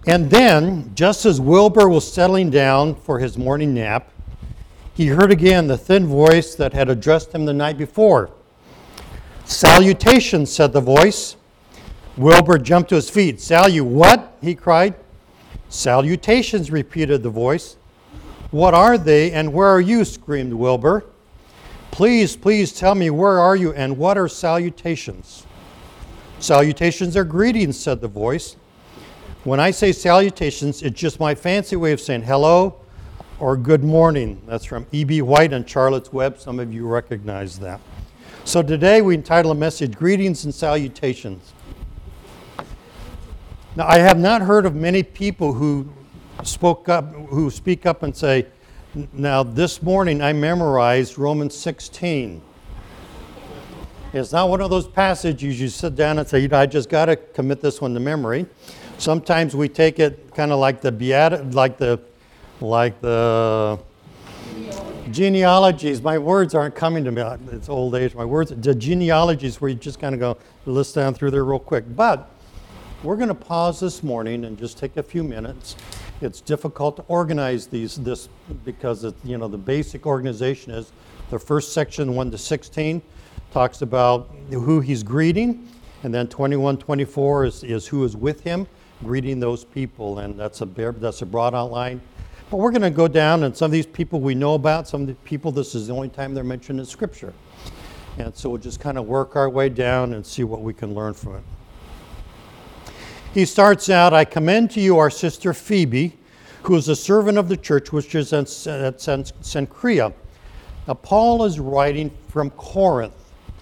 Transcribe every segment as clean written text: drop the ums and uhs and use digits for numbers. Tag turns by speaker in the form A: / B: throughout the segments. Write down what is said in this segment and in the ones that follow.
A: And then, just as Wilbur was settling down for his morning nap, he heard again the thin voice that had addressed him the night before. "Salutations," said the voice. Wilbur jumped to his feet. What?" he cried. "Salutations," repeated the voice. "What are they, and where are you?" screamed Wilbur. Please tell me, where are you, and what are salutations?" "Salutations are greetings," said the voice. "When I say salutations, it's just my fancy way of saying hello or good morning." That's from E.B. White and Charlotte's Web. Some of you recognize that. So today we entitle a message, Greetings and Salutations. Now, I have not heard of many people who speak up and say, "Now, this morning I memorized Romans 16. It's not one of those passages you sit down and say, I just got to commit this one to memory. Sometimes we take it kind of like the genealogies. My words aren't coming to me. It's old age. The genealogies where you just kind of go list down through there real quick. But we're going to pause this morning and just take a few minutes. It's difficult to organize this because the basic organization is the first section, 1 to 16, talks about who he's greeting, and then 21, 24 is who is with him, greeting those people, and that's a broad outline. But we're going to go down, and some of these people we know about, some of the people this is the only time they're mentioned in Scripture. And so we'll just kind of work our way down and see what we can learn from it. He starts out, "I commend to you our sister Phoebe, who is a servant of the church which is at Cenchrea." Now, Paul is writing from Corinth,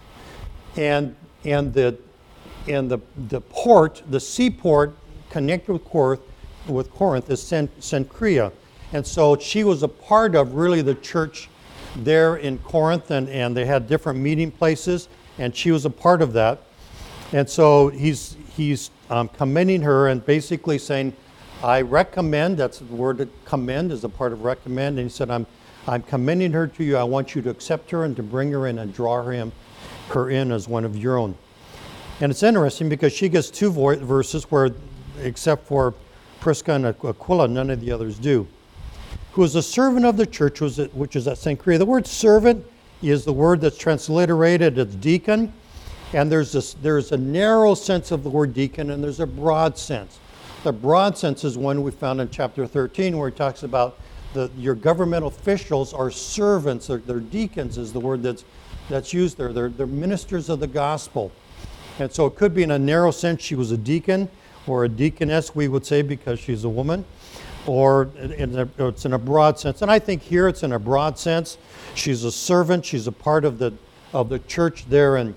A: and the port, the seaport connected with Corinth is Cenchrea. And so she was a part of really the church there in Corinth, and they had different meeting places, and she was a part of that. And so he's commending her and basically saying, "I recommend," that's the word commend is a part of recommend, and he said, I'm commending her to you. I want you to accept her and to bring her in and draw her in as one of your own. And it's interesting because she gets two verses where, except for Prisca and Aquila, none of the others do. "Who is a servant of the church, which is at Cenchrea." The word servant is the word that's transliterated as deacon. And there's a narrow sense of the word deacon, and there's a broad sense. The broad sense is one we found in chapter 13, where he talks about your governmental officials are servants. They're deacons is the word that's used there. They're ministers of the gospel. And so it could be in a narrow sense she was a deacon, or a deaconess, we would say, because she's a woman, or it's in a broad sense. And I think here it's in a broad sense. She's a servant. She's a part of the church there in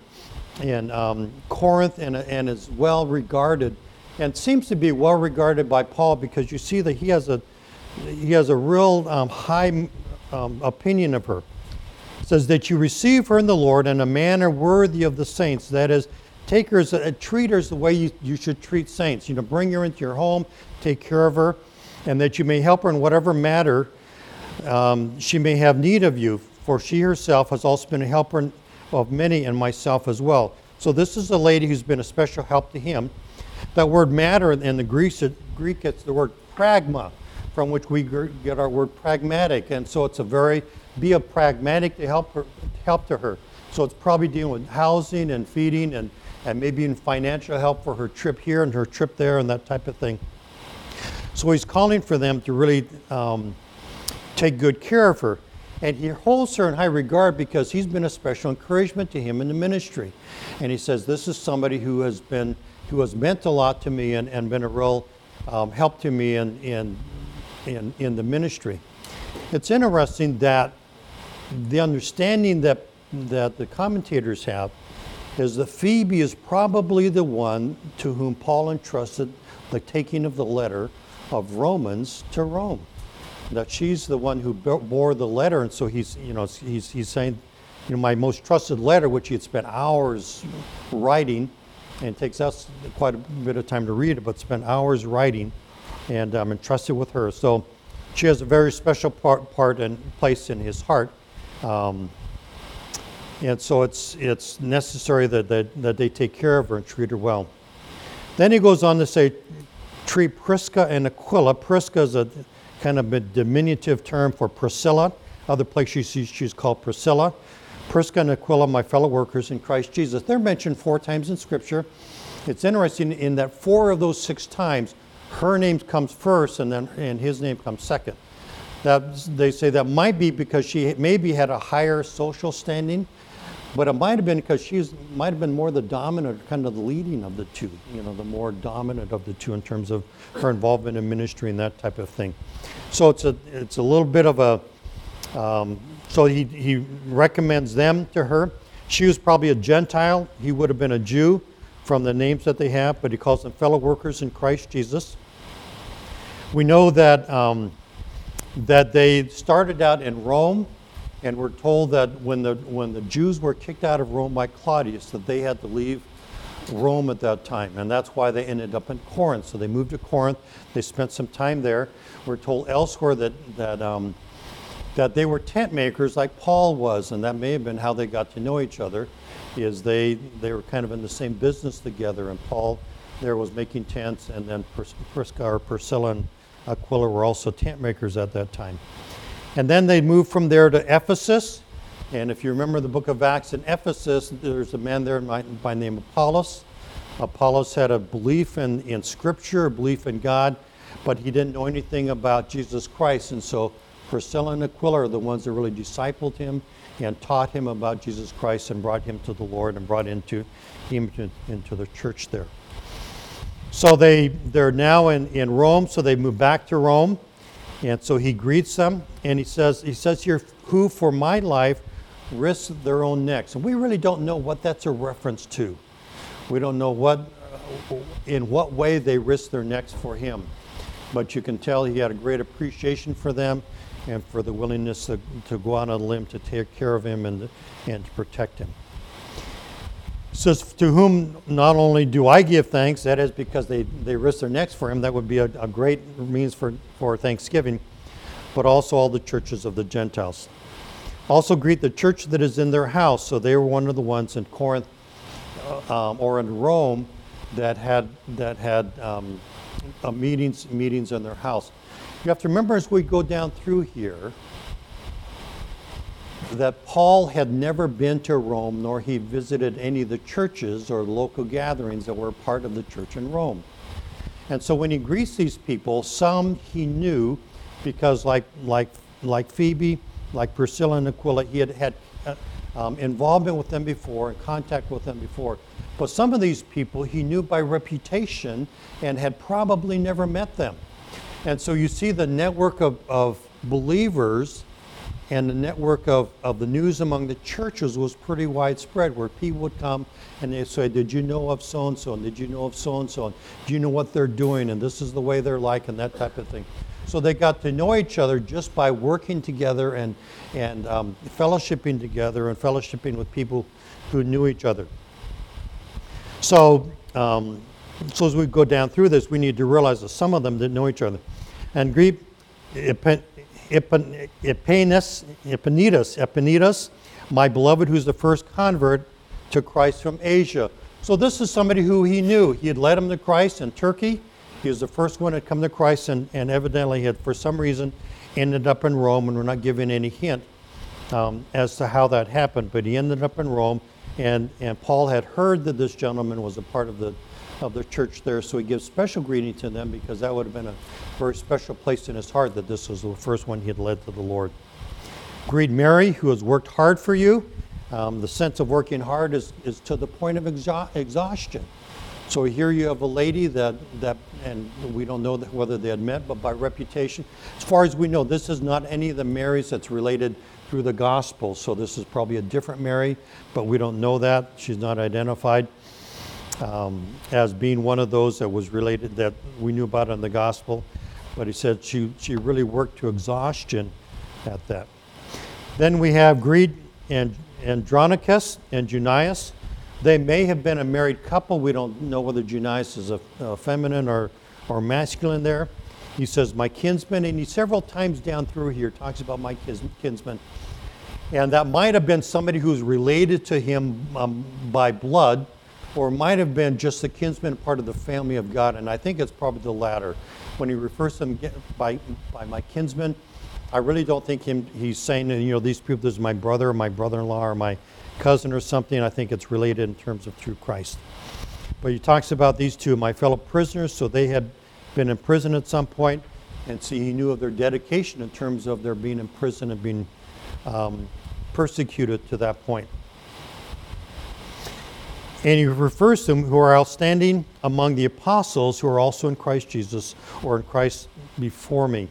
A: Corinth, and is well regarded, and seems to be well regarded by Paul, because you see that he has a real high opinion of her. It says that you receive her in the Lord in a manner worthy of the saints. That is, treat her the way you should treat saints. Bring her into your home, take care of her, and that you may help her in whatever matter she may have need of you. For she herself has also been a helper of many, and myself as well. So this is a lady who's been a special help to him. That word matter in the Greek, it's the word pragma, from which we get our word pragmatic. And so it's be a pragmatic to help to her. So it's probably dealing with housing and feeding and maybe in financial help for her trip here and her trip there and that type of thing. So he's calling for them to really take good care of her. And he holds her in high regard because he's been a special encouragement to him in the ministry. And he says, this is somebody who has meant a lot to me and been a real help to me in the ministry. It's interesting that the understanding that the commentators have is that Phoebe is probably the one to whom Paul entrusted the taking of the letter of Romans to Rome. That she's the one who bore the letter, and so he's saying, my most trusted letter, which he had spent hours writing, and it takes us quite a bit of time to read it, but spent hours writing, and entrusted with her. So she has a very special part and place in his heart, and so it's necessary that they take care of her and treat her well. Then he goes on to say, treat Prisca and Aquila. Prisca is a kind of a diminutive term for Priscilla. Other places she's called Priscilla. Prisca and Aquila, my fellow workers in Christ Jesus. They're mentioned 4 times in Scripture. It's interesting in that 4 of those 6 times, her name comes first and his name comes second. They say that might be because she maybe had a higher social standing, but it might have been because might have been more the dominant, kind of the leading of the two, the more dominant of the two in terms of her involvement in ministry and that type of thing. So it's a little bit of a, so he recommends them to her. She was probably a Gentile. He would have been a Jew from the names that they have, but he calls them fellow workers in Christ Jesus. We know that that they started out in Rome, and we're told that when the Jews were kicked out of Rome by Claudius, that they had to leave Rome at that time, and that's why they ended up in Corinth. So they moved to Corinth. They spent some time there. We're told elsewhere that they were tent makers like Paul was, and that may have been how they got to know each other, is they were kind of in the same business together, and Paul there was making tents, and then Priscilla and Aquila were also tent makers at that time. And then they moved from there to Ephesus. And if you remember the book of Acts in Ephesus, there's a man there by the name of Apollos. Apollos had a belief in Scripture, a belief in God, but he didn't know anything about Jesus Christ. And so Priscilla and Aquila are the ones that really discipled him and taught him about Jesus Christ and brought him to the Lord and brought him into the church there. So they're now in Rome, so they move back to Rome. And so he greets them, and he says here, who for my life risked their own necks. And we really don't know what that's a reference to. We don't know in what way they risked their necks for him. But you can tell he had a great appreciation for them and for the willingness to go out on a limb to take care of him and to protect him. It says, to whom not only do I give thanks, that is because they risked their necks for him, that would be a great means for thanksgiving, but also all the churches of the Gentiles. Also greet the church that is in their house. So they were one of the ones in Corinth or in Rome that had meetings in their house. You have to remember as we go down through here that Paul had never been to Rome, nor he visited any of the churches or local gatherings that were part of the church in Rome. And so when he greets these people, some he knew because like Phoebe, like Priscilla and Aquila, he had involvement with them before and contact with them before. But some of these people he knew by reputation and had probably never met them. And so you see the network of believers and the network of the news among the churches was pretty widespread, where people would come and they'd say, did you know of so-and-so? And did you know of so-and-so? And do you know what they're doing? And this is the way they're like, and that type of thing. So they got to know each other just by working together and fellowshipping together and fellowshipping with people who knew each other. So as we go down through this, we need to realize that some of them didn't know each other. And greet Epaenetus, my beloved, who's the first convert to Christ from Asia. So this is somebody who he knew. He had led him to Christ in Turkey. He was the first one to come to Christ, and evidently had, for some reason, ended up in Rome, and we're not given any hint as to how that happened. But he ended up in Rome, and Paul had heard that this gentleman was a part of the church there, so he gives special greeting to them because that would have been a very special place in his heart that this was the first one he had led to the Lord. Greet Mary, who has worked hard for you. The sense of working hard is to the point of exhaustion. So here you have a lady that and we don't know whether they had met, but by reputation, as far as we know, this is not any of the Marys that's related through the gospel. So this is probably a different Mary, but we don't know that. She's not identified as being one of those that was related, that we knew about in the gospel. But he said she really worked to exhaustion at that. Then we have greet Andronicus and Junias. They may have been a married couple. We don't know whether Junias is a feminine or masculine there. He says, my kinsman, and he several times down through here talks about my kinsman. And that might have been somebody who's related to him by blood, or it might have been just a kinsman, part of the family of God, and I think it's probably the latter. When he refers to them by my kinsman, I really don't think he's saying, these people, this is my brother or my brother-in-law or my cousin or something. I think it's related in terms of through Christ. But he talks about these two, my fellow prisoners, so they had been in prison at some point, and so he knew of their dedication in terms of their being in prison and being persecuted to that point. And he refers to them who are outstanding among the apostles who are also in Christ Jesus or in Christ before me.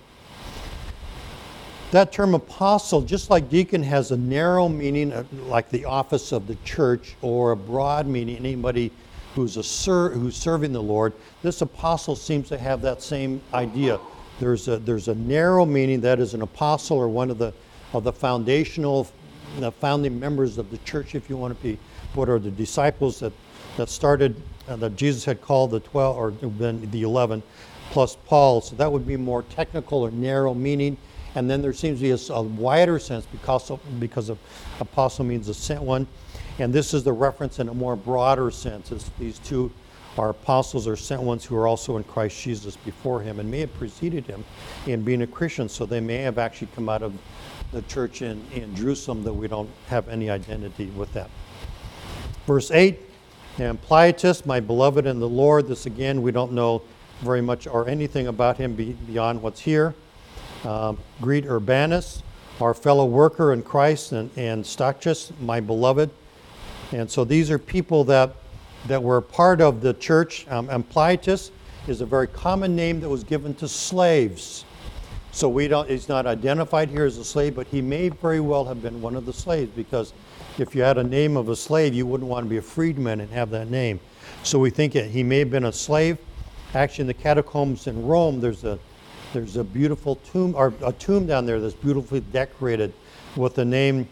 A: That term apostle, just like deacon, has a narrow meaning, like the office of the church, or a broad meaning, anybody who's serving the Lord. This apostle seems to have that same idea. There's a narrow meaning, that is an apostle or one of the foundational, founding members of the church, if you want to be. What are the disciples that started, that Jesus had called the 12, or then the 11, plus Paul. So that would be more technical or narrow meaning. And then there seems to be a wider sense because of apostle means a sent one. And this is the reference in a more broader sense. These two are apostles or sent ones who are also in Christ Jesus before him and may have preceded him in being a Christian. So they may have actually come out of the church in Jerusalem, that we don't have any identity with that. Verse 8, and Ampliatus, my beloved in the Lord. This again, we don't know very much or anything about him beyond what's here. Greet Urbanus, our fellow worker in Christ, and Stachys, my beloved. And so these are people that were part of the church. Ampliatus is a very common name that was given to slaves. So he's not identified here as a slave, but he may very well have been one of the slaves, because if you had a name of a slave, you wouldn't want to be a freedman and have that name. So we think he may have been a slave. Actually, in the catacombs in Rome, there's a beautiful tomb, or a tomb down there that's beautifully decorated with the name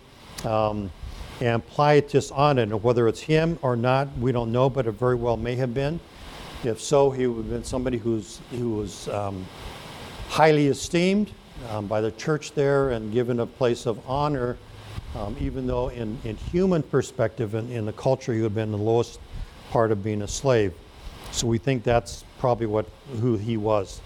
A: Ampliatus on it. And whether it's him or not, we don't know, but it very well may have been. If so, he would have been somebody who was highly esteemed by the church there and given a place of honor, even though in human perspective, in the culture, he would have been the lowest part of being a slave. So we think that's probably who he was.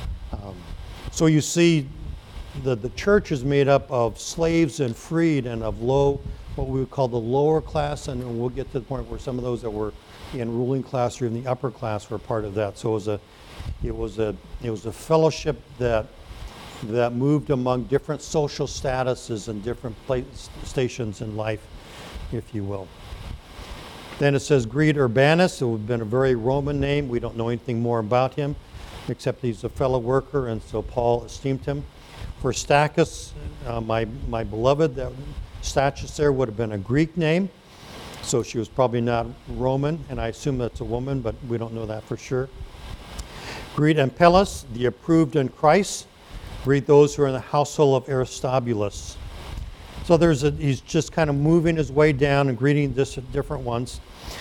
A: So you see, the church is made up of slaves and freed, and of what we would call the lower class, and we'll get to the point where some of those that were in ruling class or in the upper class were part of that. So it was a fellowship that moved among different social statuses and different stations in life, if you will. Then it says, greet Urbanus. It would have been a very Roman name. We don't know anything more about him, except he's a fellow worker, and so Paul esteemed him. For Stachys, my beloved, that Stachys there would have been a Greek name, so she was probably not Roman, and I assume that's a woman, but we don't know that for sure. Greet Amplias, the approved in Christ. Greet those who are in the household of Aristobulus. So he's just kind of moving his way down and greeting different ones.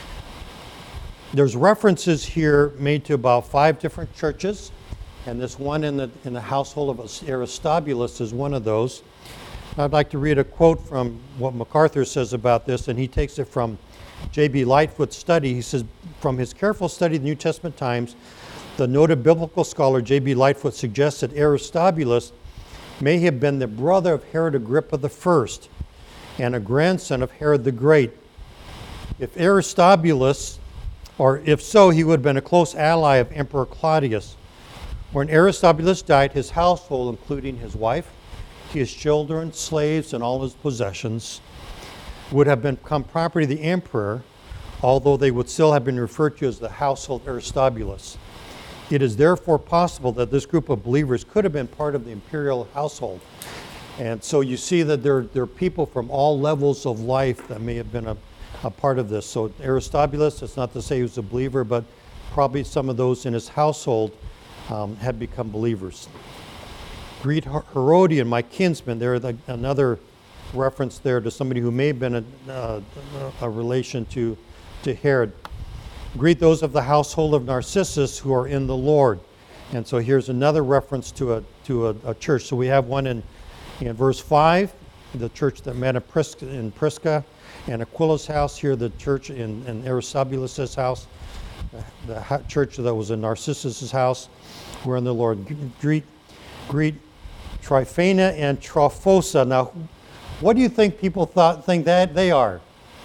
A: There's references here made to about 5 different churches, and this one in the household of Aristobulus is one of those. I'd like to read a quote from what MacArthur says about this, and he takes it from J.B. Lightfoot's study. He says, from his careful study of the New Testament times, the noted biblical scholar J.B. Lightfoot suggests that Aristobulus may have been the brother of Herod Agrippa I and a grandson of Herod the Great. If Aristobulus, or if so, he would have been a close ally of Emperor Claudius. When Aristobulus died, his household, including his wife, his children, slaves, and all his possessions, would have become property of the emperor, although they would still have been referred to as the household Aristobulus. It is therefore possible that this group of believers could have been part of the imperial household. And so you see that there are people from all levels of life that may have been a part of this. So Aristobulus, it's not to say he was a believer, but probably some of those in his household had become believers. Greet Herodian, my kinsman. There another reference there to somebody who may have been a relation to Herod. Greet those of the household of Narcissus who are in the Lord. And so here's another reference to a church. So we have one in verse 5, the church that met in Prisca, and Aquila's house. Here, the church in Aristobulus' house, the church that was in Narcissus' house. We're in the Lord. Greet Tryphena and Trophosa. Now, what do you think people think that they are?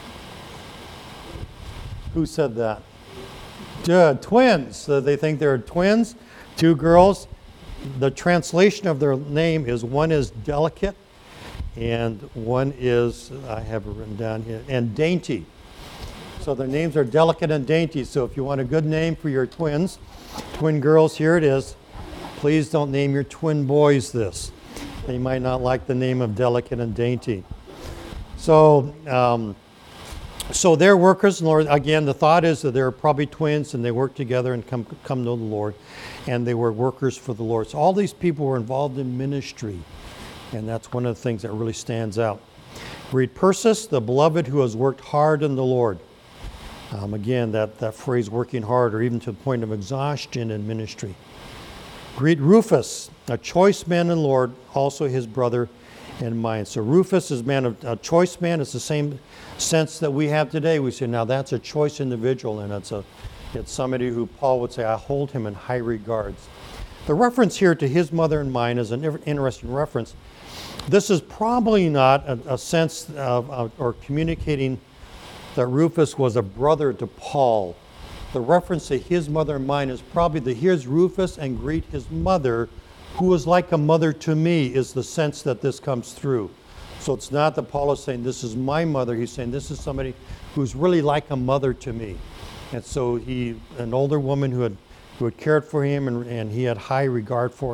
A: Who said that? Twins. So they think they're twins, two girls. The translation of their name is, one is delicate, and one is, I have it written down here, and dainty. So their names are delicate and dainty. So if you want a good name for your twins, twin girls, here it is. Please don't name your twin boys this. They might not like the name of delicate and dainty. So they're workers in the Lord. Again, the thought is that they're probably twins and they work together and come to know the Lord. And they were workers for the Lord. So all these people were involved in ministry. And that's one of the things that really stands out. Greet Persis, the beloved who has worked hard in the Lord. Again, that phrase, working hard, or even to the point of exhaustion in ministry. Greet Rufus, a choice man in the Lord, also his brother and mine. So Rufus is a choice man. It's the same sense that we have today. We say, now that's a choice individual, and it's somebody who Paul would say, I hold him in high regards. The reference here to his mother and mine is an interesting reference. This is probably not a sense of or communicating that Rufus was a brother to Paul. The reference to his mother and mine is probably here's Rufus and greet his mother, who was like a mother to me, is the sense that this comes through. So it's not that Paul is saying, this is my mother. He's saying, this is somebody who's really like a mother to me. And so an older woman who had cared for him and he had high regard for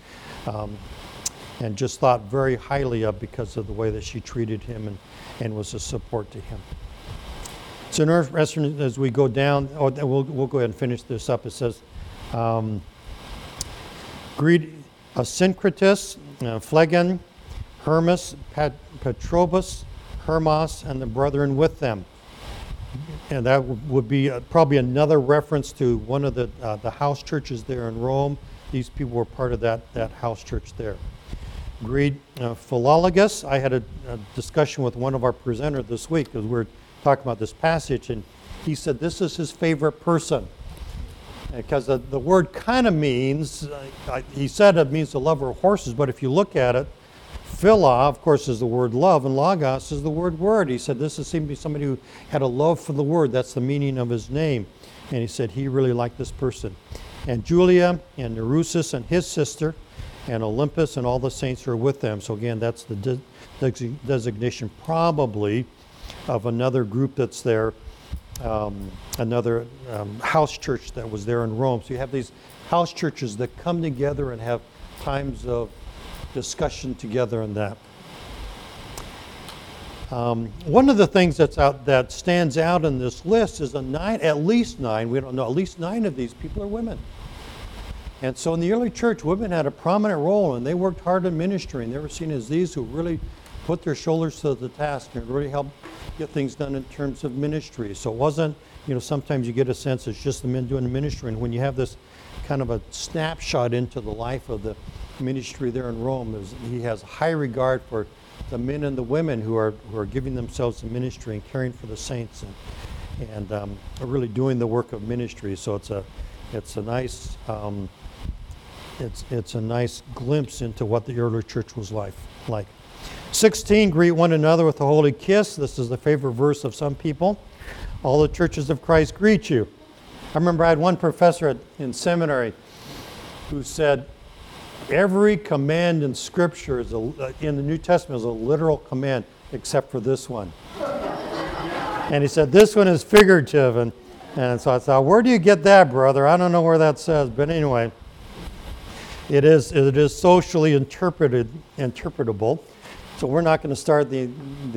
A: and just thought very highly of because of the way that she treated him and was a support to him. So interesting, as we go down, we'll go ahead and finish this up. It says, greet Asyncritus, Phlegon, Hermas, Petrobus, Hermas, and the brethren with them. And that would be probably another reference to one of the house churches there in Rome. These people were part of that house church there. Greet Philologus. I had a discussion with one of our presenters this week because we're talking about this passage, and he said this is his favorite person. Because the word kind of means, he said it means the lover of horses, but if you look at it, Phila, of course, is the word love, and Logos is the word. He said this seemed to be somebody who had a love for the word. That's the meaning of his name. And he said he really liked this person. And Julia and Nerusus and his sister and Olympus and all the saints who are with them. So again, that's the designation probably of another group that's there, another house church that was there in Rome. So you have these house churches that come together and have times of discussion together on that. One of the things that stands out in this list is at least nine, we don't know, at least 9 of these people are women. And so in the early church, women had a prominent role, and they worked hard in ministry, and they were seen as these who really put their shoulders to the task and really helped get things done in terms of ministry. So it wasn't, sometimes you get a sense it's just the men doing the ministry, and when you have this kind of a snapshot into the life of the ministry there in Rome, he has high regard for the men and the women who are giving themselves to ministry and caring for the saints and are really doing the work of ministry. So it's a nice glimpse into what the early church was like. 16, greet one another with a holy kiss. This is the favorite verse of some people. All the churches of Christ greet you. I remember I had one professor in seminary who said, every command in Scripture in the New Testament is a literal command, except for this one. And he said, this one is figurative. And so I thought, where do you get that, brother? I don't know where that says. But anyway, it is socially interpretable. So we're not going to start the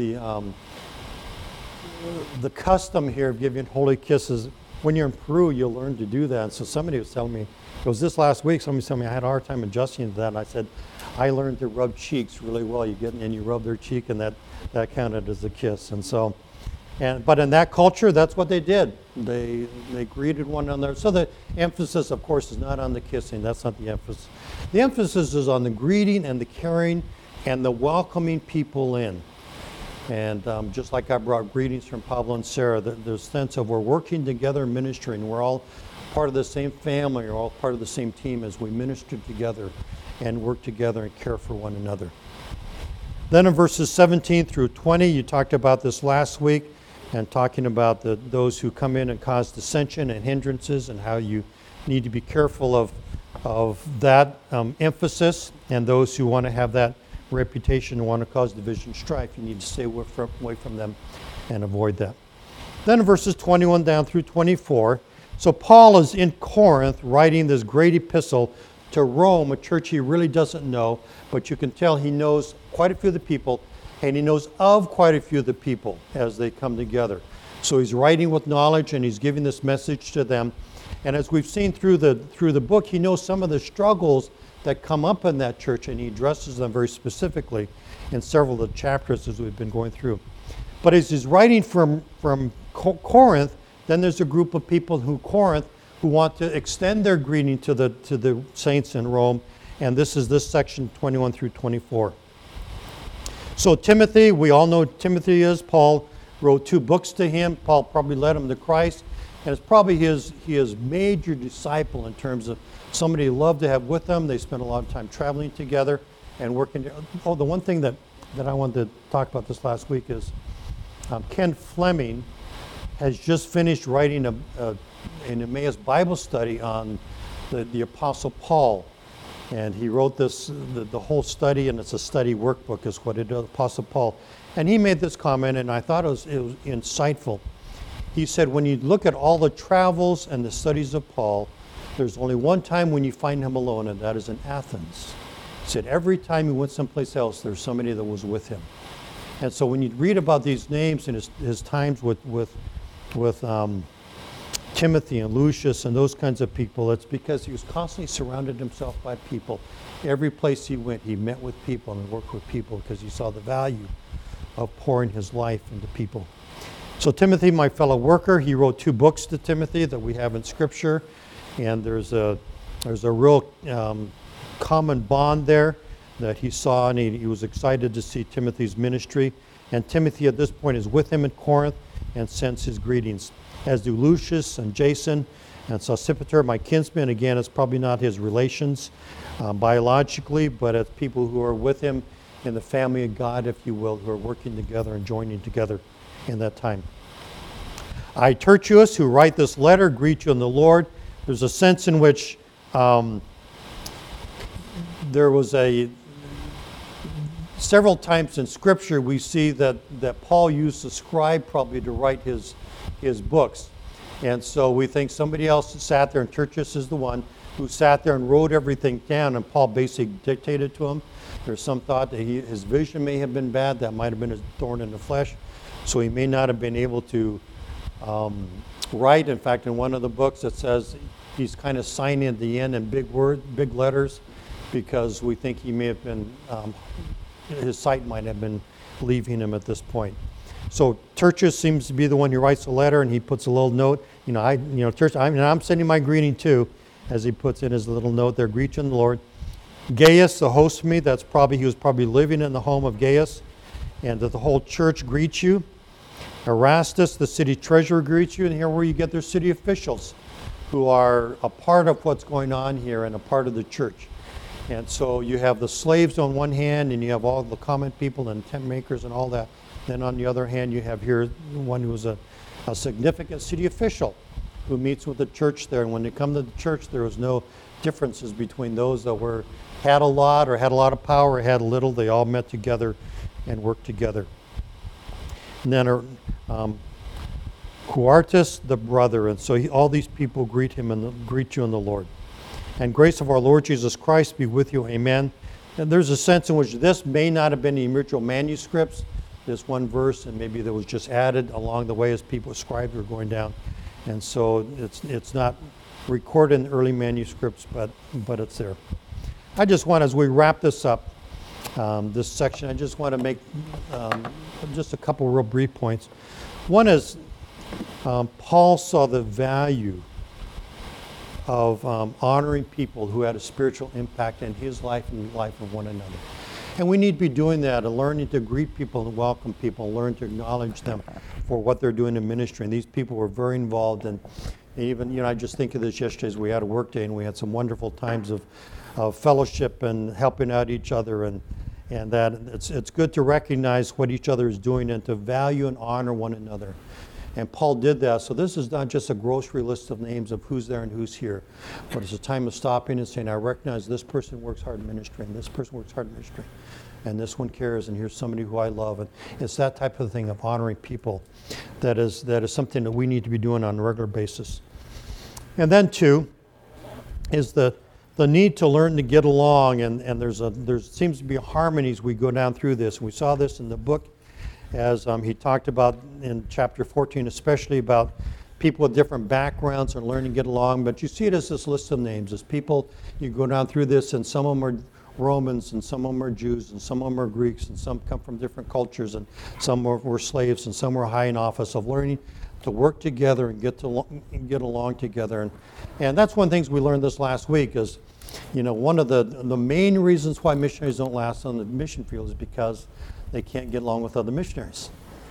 A: custom here of giving holy kisses. When you're in Peru, you'll learn to do that. And so somebody was telling me, it was this last week, somebody told me I had a hard time adjusting to that. And I said, I learned to rub cheeks really well. You get and you rub their cheek, and that counted as a kiss. And so, but in that culture, that's what they did. They greeted one another. So the emphasis, of course, is not on the kissing. That's not the emphasis. The emphasis is on the greeting and the caring and the welcoming people in. And just like I brought greetings from Pablo and Sarah, there's a sense of we're working together ministering. We're all part of the same family, we're all part of the same team as we minister together and work together and care for one another. Then in verses 17 through 20, you talked about this last week, and talking about those who come in and cause dissension and hindrances, and how you need to be careful of that emphasis, and those who want to have that reputation and want to cause division, strife, you need to stay away from them and avoid that. Then in verses 21 down through 24, so Paul is in Corinth writing this great epistle to Rome, a church he really doesn't know, but you can tell he knows quite a few of the people, and he knows of quite a few of the people as they come together. So he's writing with knowledge, and he's giving this message to them. And as we've seen through the book, he knows some of the struggles that come up in that church, and he addresses them very specifically in several of the chapters as we've been going through. But as he's writing from Corinth, then there's a group of people Corinth who want to extend their greeting to the saints in Rome, and this is this section 21 through 24. So Timothy, we all know who Timothy is. Paul wrote 2 books to him. Paul probably led him to Christ, and it's probably his major disciple in terms of somebody he loved to have with them. They spent a lot of time traveling together and working. Oh, the one thing that I wanted to talk about this last week is Ken Fleming has just finished writing an Emmaus Bible study on the Apostle Paul. And he wrote this, the whole study, and it's a study workbook is what it is, Apostle Paul. And he made this comment, and I thought it was insightful. He said, when you look at all the travels and the studies of Paul, there's only one time when you find him alone, and that is in Athens. He said, every time he went someplace else, there's somebody that was with him. And so when you read about these names and his times with Timothy and Lucius and those kinds of people, it's because he was constantly surrounded himself by people. Every place he went, he met with people and worked with people because he saw the value of pouring his life into people. So Timothy, my fellow worker, he wrote 2 books to Timothy that we have in Scripture, and there's a real common bond there that he saw, and he was excited to see Timothy's ministry. And Timothy at this point is with him in Corinth and sends his greetings, as do Lucius and Jason and Sosipater, my kinsmen. Again, it's probably not his relations biologically, but it's people who are with him in the family of God, if you will, who are working together and joining together in that time. I, Tertius, who write this letter, greet you in the Lord. There's a sense in which there was several times in Scripture we see that Paul used a scribe probably to write his books. And so we think somebody else sat there, and Tertius is the one who sat there and wrote everything down, and Paul basically dictated to him. There's some thought that his vision may have been bad. That might have been a thorn in the flesh. So he may not have been able to write. In fact, in one of the books it says he's kind of signing at the end in big letters, because we think he may have been, his sight might have been leaving him at this point. So Tertius seems to be the one who writes the letter, and he puts a little note. Tertius, I'm sending my greeting too, as he puts in his little note there. Greet you in the Lord. Gaius, the host of me, he was probably living in the home of Gaius, and that the whole church greets you. Erastus, the city treasurer, greets you, and here where you get their city officials, who are a part of what's going on here and a part of the church. And so you have the slaves on one hand, and you have all the common people and tent makers and all that. Then on the other hand, you have here one who is a significant city official who meets with the church there. And when they come to the church, there was no differences between those that had a lot of power or had a little. They all met together and worked together. And then Quartus, the brother. And so all these people greet him and greet you in the Lord. And grace of our Lord Jesus Christ be with you. Amen. And there's a sense in which this may not have been the original manuscripts, this one verse, and maybe that was just added along the way as people, scribes, were going down. And so it's not recorded in the early manuscripts, but it's there. I just want, as we wrap this up, this section, I just want to make just a couple real brief points. One is Paul saw the value of honoring people who had a spiritual impact in his life and the life of one another. And we need to be doing that and learning to greet people and welcome people and learn to acknowledge them for what they're doing in ministry. And these people were very involved. And even, I just think of this yesterday as we had a work day and we had some wonderful times of fellowship and helping out each other. And that it's good to recognize what each other is doing and to value and honor one another. And Paul did that. So this is not just a grocery list of names of who's there and who's here, but it's a time of stopping and saying, I recognize this person works hard in ministry, and this person works hard in ministry, and this one cares, and here's somebody who I love. And it's that type of thing of honoring people that is something that we need to be doing on a regular basis. And then two is the need to learn to get along, and there seems to be harmonies we go down through this. We saw this in the book as he talked about in chapter 14, especially about people with different backgrounds and learning to get along. But you see it as this list of names. As people, you go down through this, and some of them are Romans, and some of them are Jews, and some of them are Greeks, and some come from different cultures, and some were slaves, and some were high in office, of learning to work together and get along together. And that's one of the things we learned this last week is, one of the main reasons why missionaries don't last on the mission field is because they can't get along with other missionaries.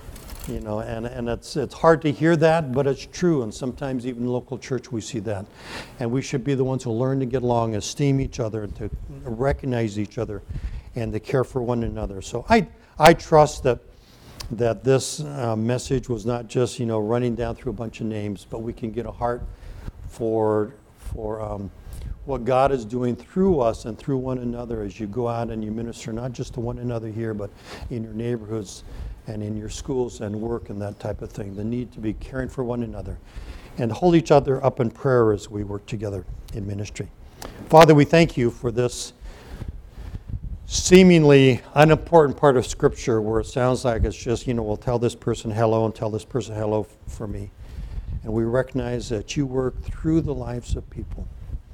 A: And it's hard to hear that, but it's true. And sometimes even in local church we see that. And we should be the ones who learn to get along, esteem each other, and to recognize each other, and to care for one another. So I trust that this message was not just running down through a bunch of names, but we can get a heart for what God is doing through us and through one another as you go out and you minister not just to one another here, but in your neighborhoods and in your schools and work and that type of thing. The need to be caring for one another and hold each other up in prayer as we work together in ministry. Father, we thank you for this seemingly unimportant part of Scripture where it sounds like it's just, we'll tell this person hello and tell this person hello for me. And we recognize that you work through the lives of people,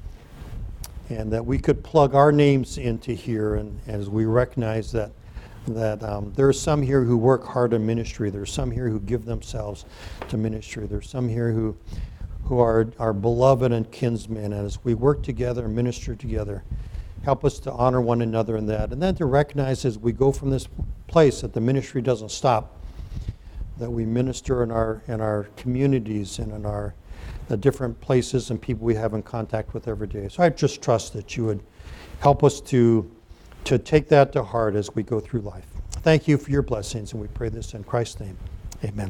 A: and that we could plug our names into here, and as we recognize that there are some here who work hard in ministry. There are some here who give themselves to ministry. There are some here who are beloved and kinsmen. And as we work together and minister together, help us to honor one another in that. And then to recognize as we go from this place that the ministry doesn't stop, that we minister in our communities and in the different places and people we have in contact with every day. So I just trust that you would help us to take that to heart as we go through life. Thank you for your blessings, and we pray this in Christ's name. Amen.